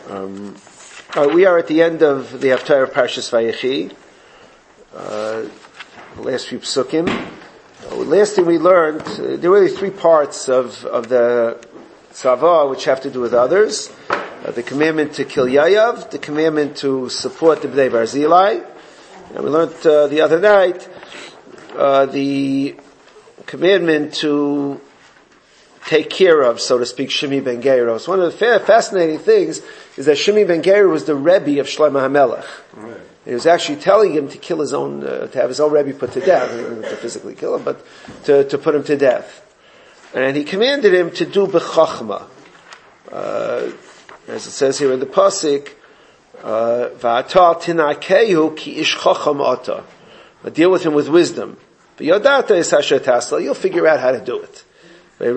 We are at the end of the Haftarah of Parshas Vayechi, the last few psukim. Last thing we learned, there were really three parts of the tzava which have to do with others. The commandment to kill Yayav, the commandment to support the Bnei Barzilai, and we learned the other night the commandment to take care of, so to speak, Shimi ben Geiros. One of the fascinating things is that Shimi ben Geiros was the Rebbe of Shlomo HaMelech. Right. He was actually telling him to kill his own, to have his own Rebbe put to death. He didn't to physically kill him, but to put him to death. And he commanded him to do b'chachma. As it says here in the pasuk, va'ata tinakehu ki ish chacham ata. Deal with him with wisdom. But yodata is hasher tasla. You'll figure out how to do it. If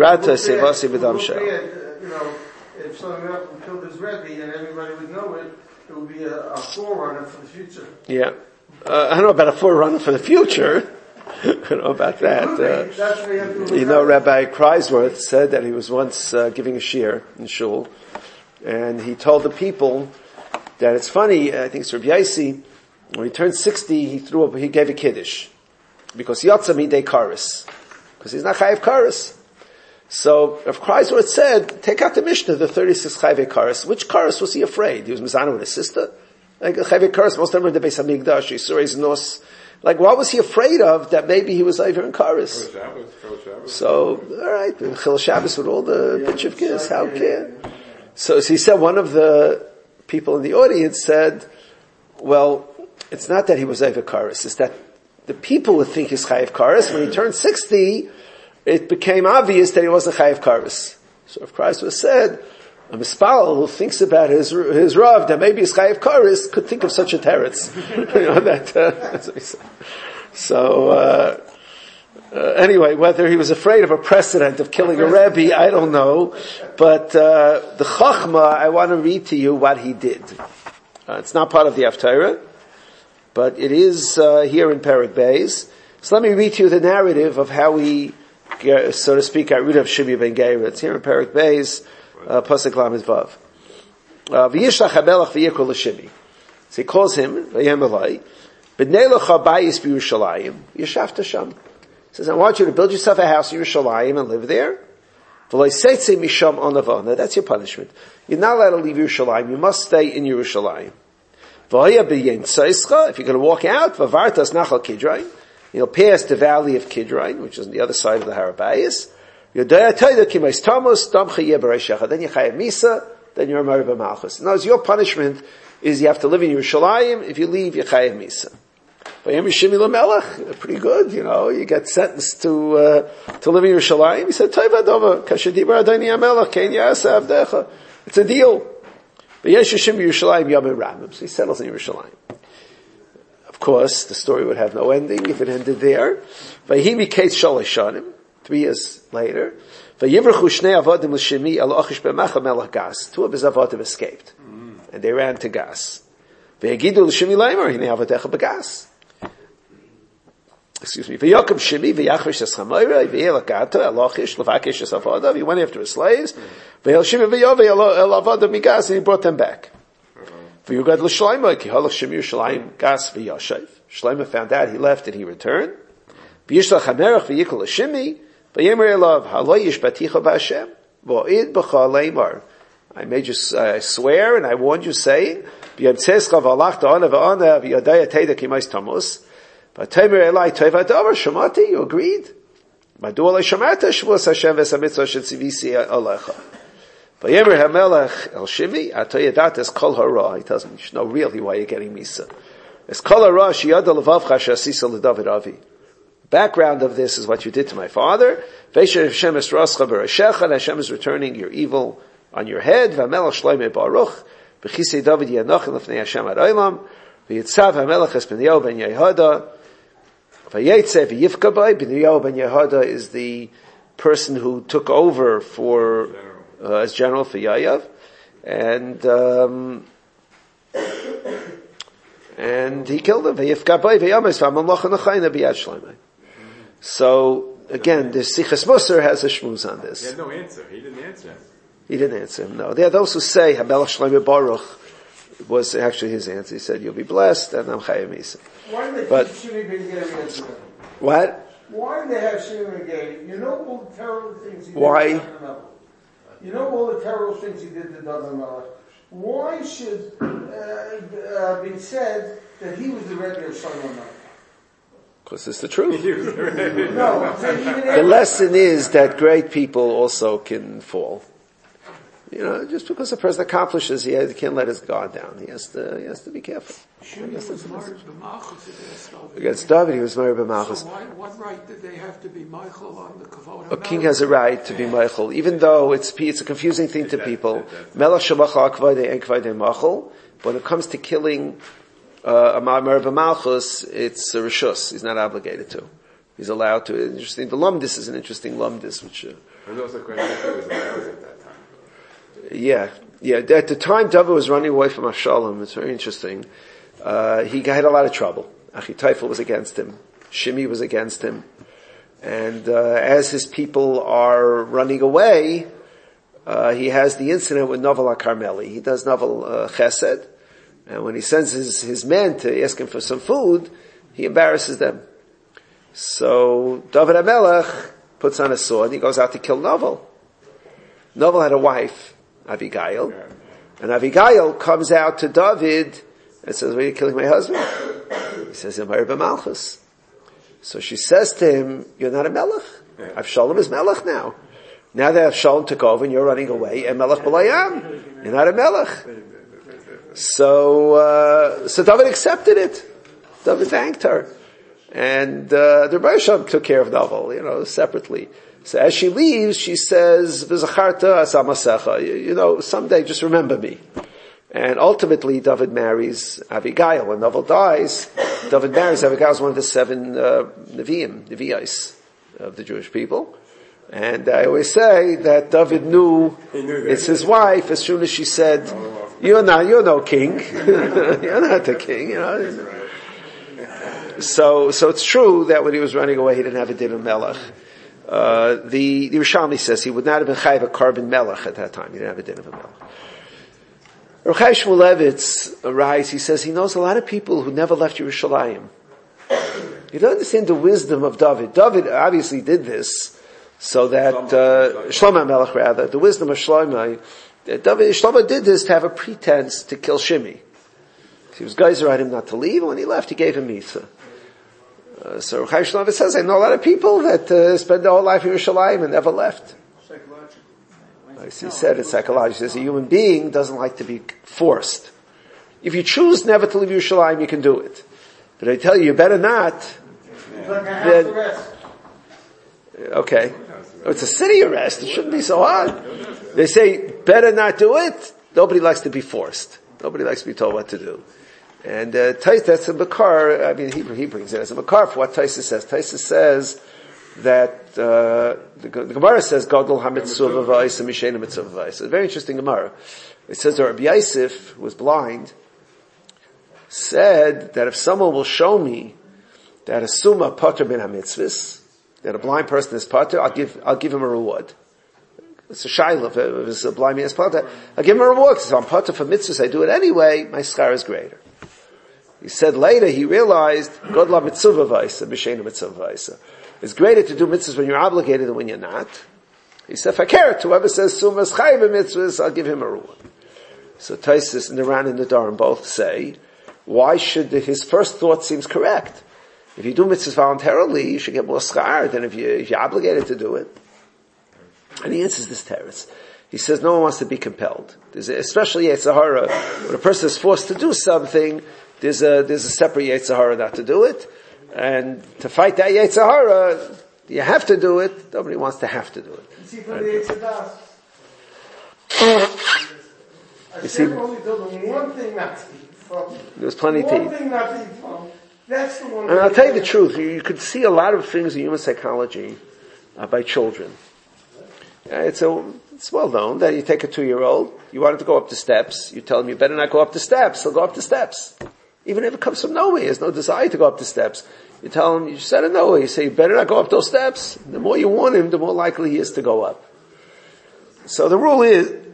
someone else killed his Rebbe and everybody would know it, it would be a forerunner for the future. Yeah. I don't know about a forerunner for the future. I don't know about that. Rabbi Kreisworth said that he was once giving a shiur in shul, and he told the people that it's funny, I think it's Rabbi Yaisi, when he turned 60, he gave a kiddush. Because Yatza midei karis. Because he's not chayav karis. So, if Kreisworth said, take out the Mishnah, the 36 Chayvei Karas. Which Karas was he afraid? He was Mizana with his sister? Like, Chayvei Karas, most of them were in the Beis HaMikdash, Yisurei's Nos. Like, what was he afraid of that maybe he was over in Karas? So, alright, Chil Shabbos with all the bitch of kids, how can? So he said, one of the people in the audience said, well, it's not that he was over Karas, it's that the people would think he's Chayav Karas. When he turned 60, it became obvious that he wasn't chayav kares. So if Christ was said, a mispal who thinks about his rav that maybe his chayav kares could think of such a teretz. That's what he said. So anyway, whether he was afraid of a precedent of killing a rebbe, I don't know. But the chachma, I want to read to you what he did. It's not part of the Haftarah, but it is here in Perek Beis. So let me read to you the narrative of how he, so to speak, got rid of Shimi ben Geira. It's here in Perek Beis, Pasuk Lamed Vav. V'yishlach hamelech v'yikol l'Shimi. So he calls him, v'yem elai, b'nei lecha bayis b'Yerushalayim, yeshavta sham. He says, I want you to build yourself a house in Yerushalayim and live there. V'loi seitze misham onavona. That's your punishment. You're not allowed to leave Yerushalayim. You must stay in Yerushalayim. V'hoya b'yen tzaischa. If you're going to walk out, v'vartas nachal Kidron. You'll pass the valley of Kidron, which is on the other side of the Har Habayis. Then you're chayav misa, then you're married by malchus. Now, your punishment is you have to live in Yerushalayim. If you leave, you're chayav misa. Pretty good, you get sentenced to live in Yerushalayim. He said, it's a deal. So he settles in Yerushalayim. Of course, the story would have no ending if it ended there. 3 years later, 2 of his avodim escaped, and they ran to Gas. Excuse me. He went after his slaves, and he brought them back. Shlomo found out, he left and he returned. I made you swear and I warned you, saying, you agreed? Vayemer HaMelech El Shivi, Atoyadat es Kol Hara. He tells me, you should know really why you're getting Misa. Es Kol Hara, Shiyada Levavcha Shasisa L'David Avi. Background of this is what you did to my father. Veisher Hashem es Rascha V'Rashecha, and Hashem is returning your evil on your head. V'Melech Shloimeh Baruch, B'chisei David Yanochin L'fnei Hashem Ad Olam, V'yitzav HaMelech es B'nyahu Ben Yehoda, V'yetze V'yifkabai. B'nyahu Ben Yehoda is the person who took over for as general for Yayav, and he killed him. So again, the Sichas Musar has a shmuz on this. He had no answer. He didn't answer. He didn't answer him, no. There are those who say, HaMelech Shlomo Baruch was actually his answer. He said, you'll be blessed, and I'm Chayim Misa. Why did they teach Shimei ben Geri as well? What? Why did they have Shimei ben Geri? You know all the terrible things he did Why? to David Melech. You know all the terrible things he did to David Melech. Why should be said that he was the Rebbe of Shlomo Melech? Because it's the truth. No, the lesson is that great people also can fall. You know, just because a person accomplishes, he can't let his guard down. He has to be careful. Against David, he was married b'malchus. So what right did they have to be Michael on the kavod? A king has a right to be Michael, even though it's a confusing thing to people. Melech shemachal kvayde and kvayde machal. When it comes to killing a married b'malchus, it's a rishus. He's not obligated to. He's allowed to. Interesting. The lumdis is an interesting lumdis, which. And also the question if he was married at that time. Yeah. At the time David was running away from Avshalom, it's very interesting. He had a lot of trouble. Achitofel was against him. Shimei was against him. And as his people are running away, he has the incident with Novel HaKarmeli. He does Novel Chesed. And when he sends his men to ask him for some food, he embarrasses them. So David HaMelech puts on a sword and he goes out to kill Novel. Novel had a wife, Abigail, and Abigail comes out to David and says, why are you killing my husband? He says, I'm married b'malchus. So she says to him, you're not a melech. Avshalom is melech now. Now that Avshalom took over and you're running away, and melech b'layam, you're not a melech. So David accepted it. David thanked her. And the Rebbe Shalom took care of Novel, separately. So as she leaves, she says, "V'zacharta asamasecha." Someday just remember me. And ultimately, David marries Abigail. When Novel dies, David marries Abigail, one of the 7 Nevi'is of the Jewish people. And I always say that David knew it's his wife as soon as she said, "You're no king. You're not the king." So it's true that when he was running away, he didn't have a din of melech. The Yerushalmi says he would not have been chayiv a carbon melech at that time. He didn't have a din of a melech. Rav Chaim Shmulevitz writes, he says he knows a lot of people who never left Yerushalayim. You don't understand the wisdom of David. David obviously did this so that Shlomo Melech rather, the wisdom of Shlomo did this to have a pretense to kill Shimei. He was geyser at him not to leave, and when he left, he gave him Misa. So Rav Chaim Shmulevitz says, I know a lot of people that spend their whole life in Yerushalayim and never left. He said it's psychological. He says a human being doesn't like to be forced. If you choose never to leave Yerushalayim, you can do it. But I tell you better not. Then, okay. It's a city arrest. It shouldn't be so hard. They say better not do it. Nobody likes to be forced. Nobody likes to be told what to do. And that's a makar. I mean, he brings it as a makar for what Taisa says. Taisa says that the Gemara says Gadol HaMitzvah v'vayis and Mishena Mitzvah v'vayis. It's a very interesting Gemara. It says that Rabbi Yosef, who was blind, said that if someone will show me that a summa pater bin HaMitzvahs, that a blind person is pater, I'll give him a reward. It's a shayla if it's a blind man is pater. I'll give him a reward because if I'm pater for mitzvahs, I do it anyway. My schar is greater. He said later he realized Gadol HaMitzvah v'vayis and Mishena Mitzvah v'vayis. It's greater to do mitzvahs when you're obligated than when you're not. He said, Fakeret, whoever says Sumas Chayiv mitzvahs, I'll give him a reward. So Taisus and the Ran and the Dharam both say, why should his first thought seems correct? If you do mitzvahs voluntarily, you should get more schar than if you're obligated to do it. And he answers this teretz. He says no one wants to be compelled. Especially Yetzer Hara, when a person is forced to do something, there's a separate Yetzer Hara not to do it. And to fight that Yetzer Hara, you have to do it. Nobody wants to have to do it. You see, for the Yetzer You see, only told them one thing not to eat from. There's plenty to One eat. thing not to eat from. That's the one. And I'll tell you the truth. You could see a lot of things in human psychology by children. It's well known that you take a 2-year-old, you want him to go up the steps, you tell him you better not go up the steps, he'll go up the steps. Even if it comes from nowhere, he has no desire to go up the steps. You tell him, you said it nowhere, you say, you better not go up those steps. The more you warn him, the more likely he is to go up. So the rule is,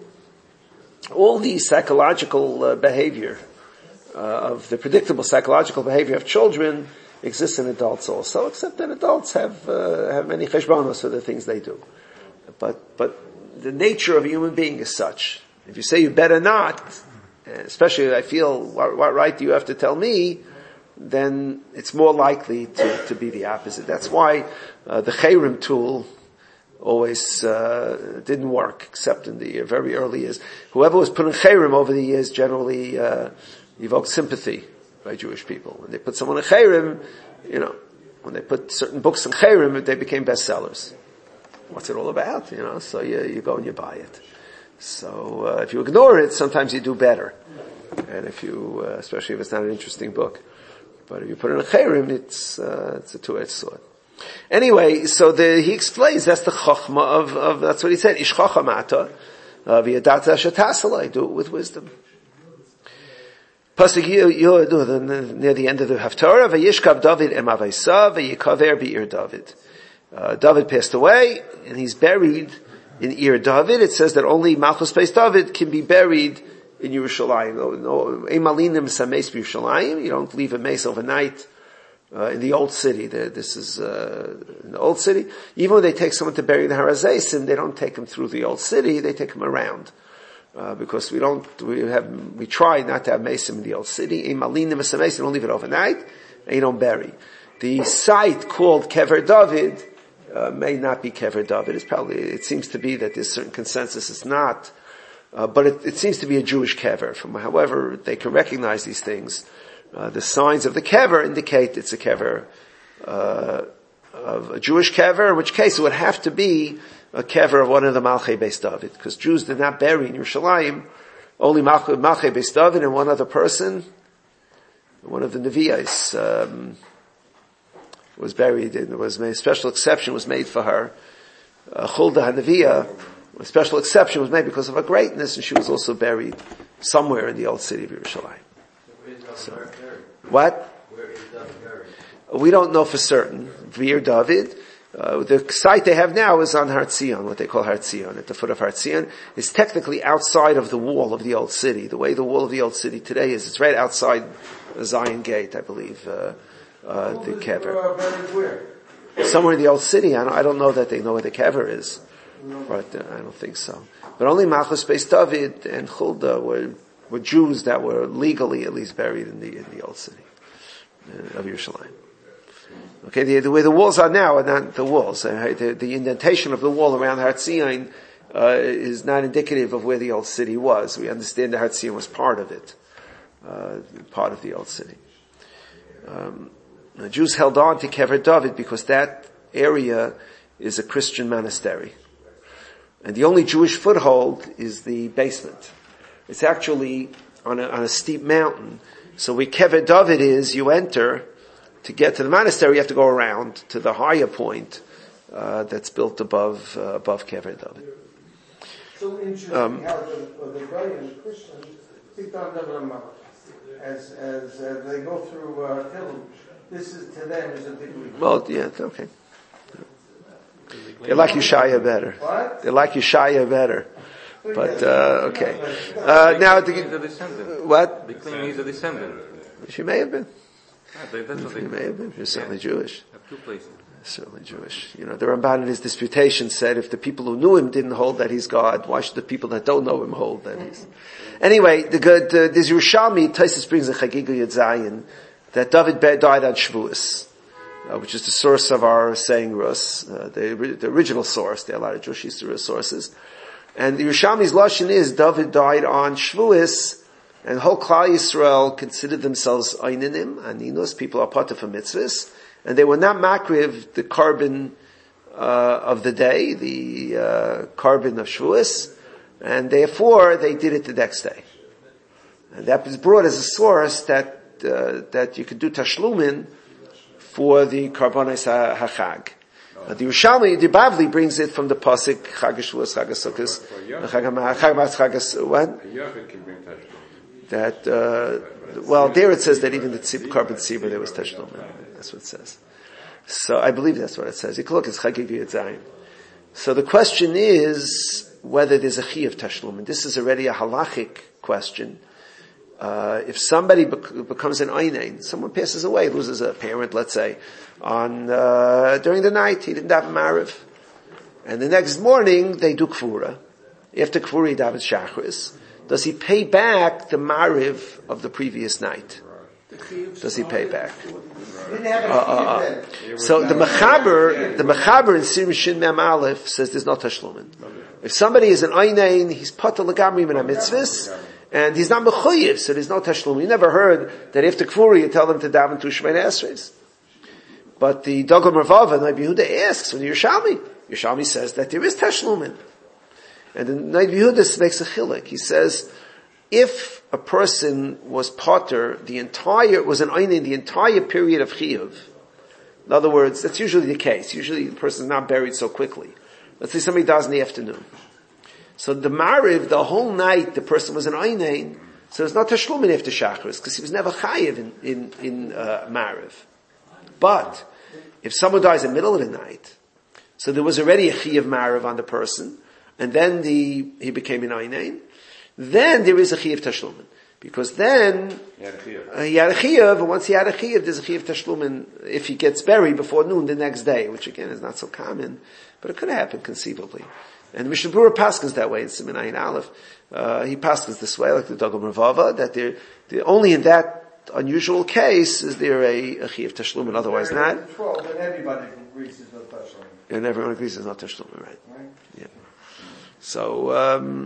all the psychological behavior of the predictable psychological behavior of children exists in adults also, except that adults have many cheshbonos for the things they do. But the nature of a human being is such. If you say you better not, especially if I feel what right do you have to tell me, then it's more likely to be the opposite. That's why the chayrim tool always didn't work, except in the very early years. Whoever was put in chayrim over the years generally evoked sympathy by Jewish people. When they put someone in chayrim, when they put certain books in chayrim, they became bestsellers. What's it all about? So you go and you buy it. So if you ignore it, sometimes you do better. And if you, especially if it's not an interesting book. But if you put it in a chayrim, it's a two-edged sword. Anyway, so he explains that's the chokhmah of that's what he said. Ish chochamata v'yadata shetasala. Do it with wisdom. Pasuk near the end of the Haftarah, v'yishkav David em avaysa v'yikaver be'ir David. David passed away, and he's buried in Ir David. It says that only Malchus Beis David can be buried in Yerushalayim. You don't leave a mace overnight in the old city. This is in the old city. Even when they take someone to bury the Har HaZeisim, they don't take him through the old city. They take him around because we try not to have mason in the old city. You don't leave it overnight, and you don't bury. The site called Kever David may not be Kever David. It seems to be that there's certain consensus it's not. But it seems to be a Jewish kever. However they can recognize these things, the signs of the kever indicate it's a kever of a Jewish kever, in which case it would have to be a kever of one of the Malchei Beis David, because Jews did not bury in Yerushalayim, only Malchei Beis David and one other person, one of the Nevi'os, was buried, and there was a special exception was made for her. Huldah HaNevi'ah, a special exception was made because of her greatness, and she was also buried somewhere in the old city of Yerushalayim. So, what? Where is David buried? We don't know for certain. Vir David. The site they have now is on Har Tzion, what they call Har Tzion, at the foot of Har Tzion. It's technically outside of the wall of the old city. The way the wall of the old city today is, it's right outside Zion Gate, I believe, the kever. Somewhere in the old city. I don't know that they know where the kever is. But I don't think so. But only Malchus Beis David and Huldah were Jews that were legally at least buried in the old city of Yerushalayim. Okay, the way the walls are now are not the walls. The indentation of the wall around Har Tzion is not indicative of where the old city was. We understand the Har Tzion was part of it, part of the old city. The Jews held on to Kever David because that area is a Christian monastery. And the only Jewish foothold is the basement. It's actually on a steep mountain. So where Kever David is, you enter. To get to the monastery, you have to go around to the higher point that's built above Kever David. So interesting how the Goyim, the Christians, picked on David HaMelech as they go through Tehillim. This is to them is a big leap. Well, yeah, okay. They like Yeshaya better. What? They like Yeshaya better. But, okay. Now, he's a descendant. What? They claim he's a descendant. She may have been. That's what She may have been. She's certainly Jewish. Have two places. Certainly Jewish. The Ramban in his disputation said if the people who knew him didn't hold that he's God, why should the people that don't know him hold that he's... Anyway, there's Yerushalmi, Taisus brings a Chagiga Yud Zayin, that David died on Shavuos. Which is the source of our saying Rus, the original source. There are a lot of Jewish history sources. And the Yerushalmi's lashon is David died on Shavuos, and whole Klal Yisrael considered themselves Eininim, Aninos, people are part of a mitzvahs, and they were not makriv the carbon of the day, the carbon of Shavuos, and therefore they did it the next day. And that was brought as a source that you could do tashlumin for the Karbonos HaChag. The Yerushalmi, the Bavli brings it from the pasuk Chag HaShavuos, Chag HaSukkos, Chag what? That there it says that even the carbon tzibur there was tashlum. That's what it says. So I believe that's what it says. You can look, it's Chagig Yud Zayin. So the question is, whether there's a chiyuv tashlumin. This is already a halachic question. If somebody becomes an einain, someone passes away, loses a parent, let's say, during the night, he didn't have a mariv. And the next morning, they do kfura. After kfura, he davens shachris. Does he pay back the mariv of the previous night? Does he pay back? So the Mechaber in Sir Shin Mem Aleph says there's no tashlumin. If somebody is an einain, he's pater legamri min ha-mitzvahs, and he's not mechuyev, so there's no tashlumin. You never heard that after kfura you tell them to daven two Shemini Esreis. But the Dogam Ravav and Rabbi Yehuda asks when Yerushalmi says that there is tashlumin. And then Rabbi Yehuda makes a chilek. He says, if a person was potter was an einain the entire period of chiyuv, in other words, that's usually the case. Usually the person is not buried so quickly. Let's say somebody dies in the afternoon. So the mariv, the whole night, the person was an einain, so there's not tashlumin after shachris, because he was never chayiv in mariv. But if someone dies in the middle of the night, so there was already a chiyuv mariv on the person, and then he became an einain, then there is a chiyuv tashlumin. Because then he had a chiyuv, and once he had a chiyuv, there's a chiyuv tashlumin if he gets buried before noon the next day, which again is not so common, but it could happen conceivably. And Mishnah Berurah paskins that way in Siman Ayin Aleph. He paskins this way, like the Dogam Ravav, that only in that unusual case is there a chiyuv tashlumin, otherwise not. Then everybody agrees there's no tashlumin. And everyone agrees there's no tashlumin, right? Yeah. So,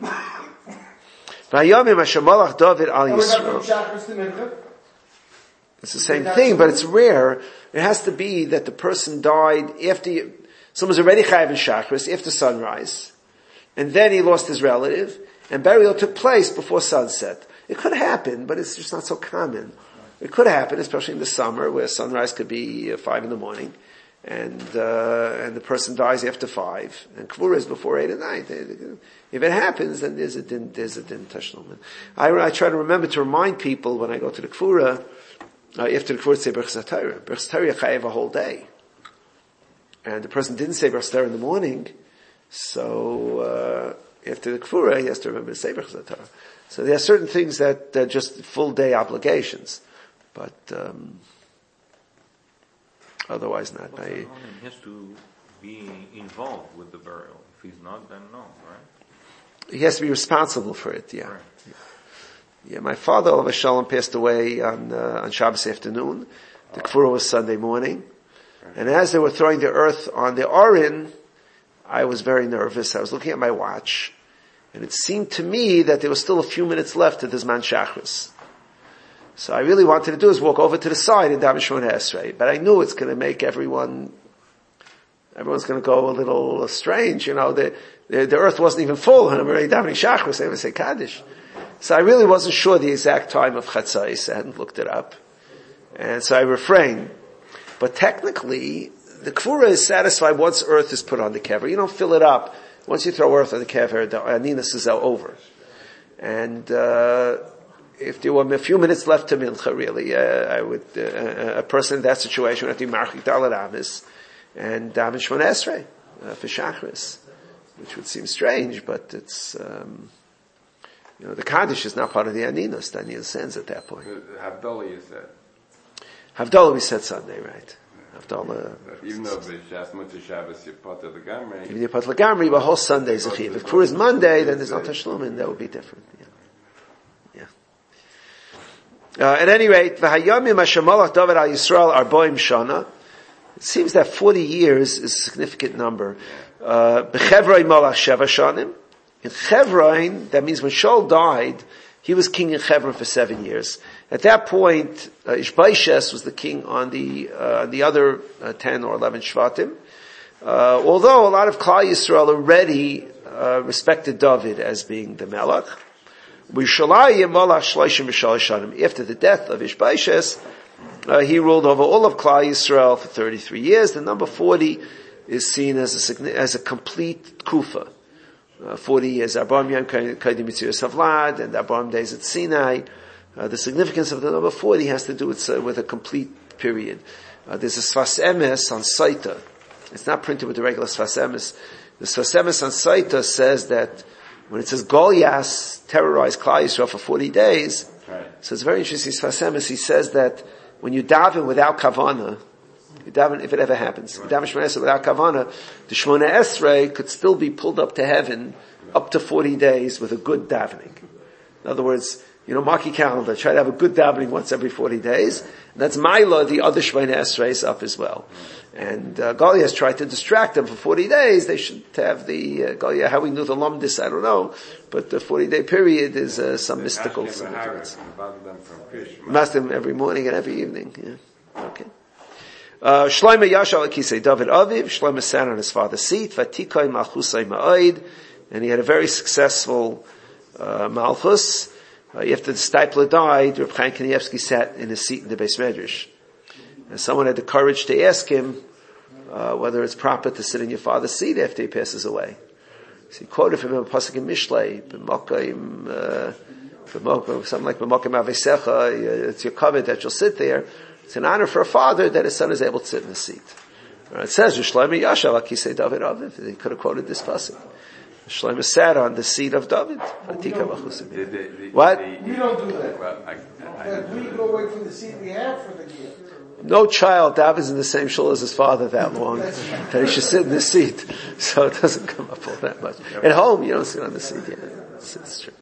Vayomim David al Yisrael. It's the same thing, but it's rare. It has to be that the person died after someone's already chayav in shachris after sunrise, and then he lost his relative, and burial took place before sunset. It could happen, but it's just not so common. It could happen, especially in the summer, where sunrise could be 5 a.m, and the person dies after 5, and kvura is before 8 at night. If it happens, then there's a din tashlumin. I try to remember to remind people when I go to the kvura, after the kvura, say Berchas HaTorah. Berchas HaTorah chayav a whole day. And the person didn't say Berchas HaTorah in the morning, so after the kvura, he has to remember to say Berchas HaTorah. So there are certain things that are just full day obligations, but otherwise not. He has to be involved with the burial. If he's not, then no, right? He has to be responsible for it, yeah. Right. Yeah, my father, Olav Shalom, passed away on Shabbos afternoon. The kvura was Sunday morning. And as they were throwing the earth on the Aron, I was very nervous. I was looking at my watch, and it seemed to me that there was still a few minutes left to this man Shachris. So I really wanted to do is walk over to the side and daven Shemona Esrei, but I knew it's going to make everyone's going to go a little strange. The earth wasn't even full, and I'm already davening Shachris. I didn't say Kaddish. So I really wasn't sure the exact time of Chatzais. I hadn't looked it up, and so I refrained. But technically, the kvura is satisfied once earth is put on the kever. You don't fill it up. Once you throw earth on the kever, the aninas is over. And if there were a few minutes left to mincha, really, I would a person in that situation would have to be marchik daled amis and daven Shemona Esrei for shachris, which would seem strange, but it's the kaddish is not part of the aninas. The aninas sends at that point. Havdalah, you said. Havdalah we said Sunday, right? Havdalah. Even though B'Shas Motzei Shabbos you put the Gamri. Even you put the Gamri, but whole Sunday is a chiyuv. If Kvura is Monday, then there's no tashlumin. That would be different. Yeah. At any rate, v'hayomim hashemalach David al Yisrael arboim shana. It seems that 40 years is a significant number. B'chevroin malach sheva shanim. In Chevron, that means when Shaul died, he was king in Chevron for 7 years. At that point, Ishbaishes was the king on the other 10 or 11 Shvatim. Although a lot of Klal Yisrael already respected David as being the Melech. After the death of Ishbaishes, he ruled over all of Klal Yisrael for 33 years. The number 40 is seen as a complete Kufa. 40 years, Abraham Yom Kaidim Yitzias Havlad, and Abraham days at Sinai. The significance of the number 40 has to do with a complete period. There's a Sfas Emes on Saita. It's not printed with the regular Sfas Emes. The Sfas Emes on Saita says that When it says Goliath terrorized Klal Yisrael for 40 days, Right. so it's very interesting. Sfas Emes, he says that when you daven without kavana, you daven, if it ever happens, you daven Shemona Esrei without kavana, the Shemona Esrei could still be pulled up to heaven up to 40 days with a good davening. In other words, mark your calendar, try to have a good davening once every 40 days. And that's Maila, the other Shemona Esreis up as well. And Goliath tried to distract them for 40 days. They should have the Goliath. How we knew the Lumdis, I don't know. But the 40-day period is some mystical significance. Must them every morning and every evening. Yeah. Okay. Shlomo Yashal Kisei David Aviv. Shlomo sat on his father's seat. Vatikoy Malchusay Ma'oid. And he had a very successful Malchus. After the Stipler died, Reb Chaim Kanievsky sat in his seat in the Beis Medrash. And someone had the courage to ask him whether it's proper to sit in your father's seat after he passes away. So he quoted from him a pasuk in Mishlei, something like "B'mokim Avesecha." It's your covet that you'll sit there. It's an honor for a father that his son is able to sit in the seat. It says Shlomo Yashav Kisei David Aviv. He could have quoted this pasuk. Shlomo sat on the seat of David. What? We don't do that. Well, we go away from the seat we have for the gift. No child davens in the same shul as his father that long that he should sit in the seat. So it doesn't come up all that much. At home, you don't sit on the seat. Yeah, it's true.